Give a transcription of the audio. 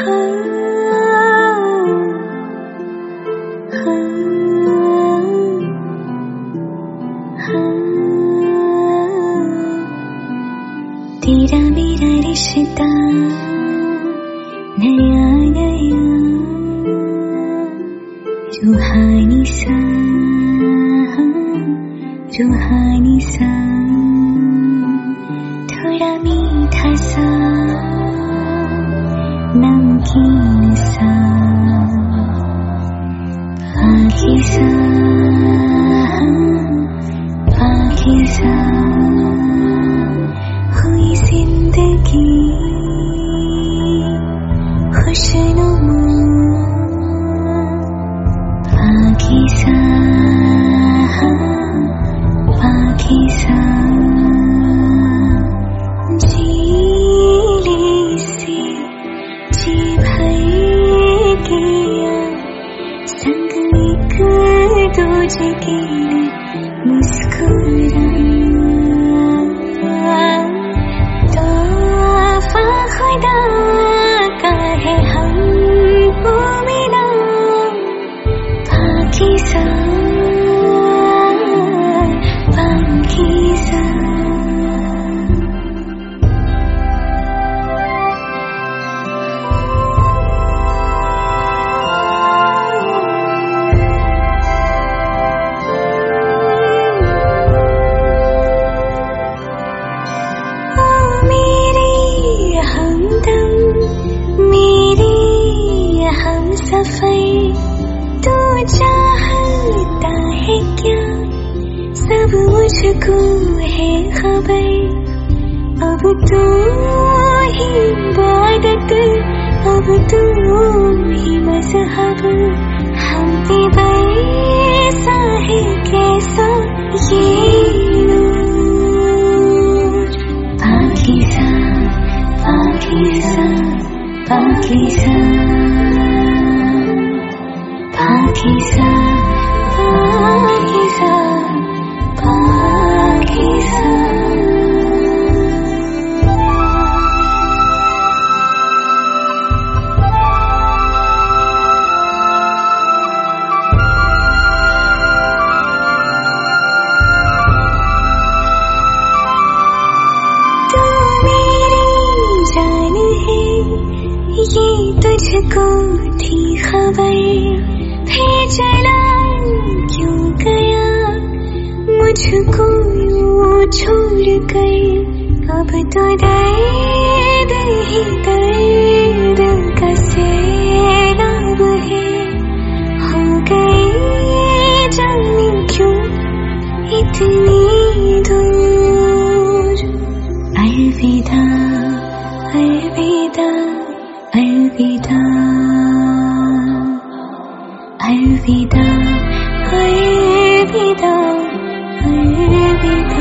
तेरा मेरा रिश्ता नया नया रूहानी सा थोड़ा मीठा सा नमकीन सा पाकीज़ा हुई जिंदगी खुशनुमा पाकीज़ा जीले से जी भर गया संग एक दूजे के मुस्कुराया तोहफा खुदा का है हमको मिला पाकीज़ा तू चाहता है क्या सब मुझको है खबर अब तू ही इबादत अब तू ही मज़हब हम पे बरसा है कैसा ये नूर पाकीज़ा पाकीज़ा पाकीज़ा पाकीज़ा पाकीज़ा पाकीज़ा तू मेरी जान है ये तुझको थी खबर फिर चला क्यों गया मुझको यूं छोड़ कर अब तो दर्द ही दर्द का सैलाब है हो गई जाने क्यों इतनी दूर अलविदा अलविदा अलविदा अलविदा अलविदा अलविदा।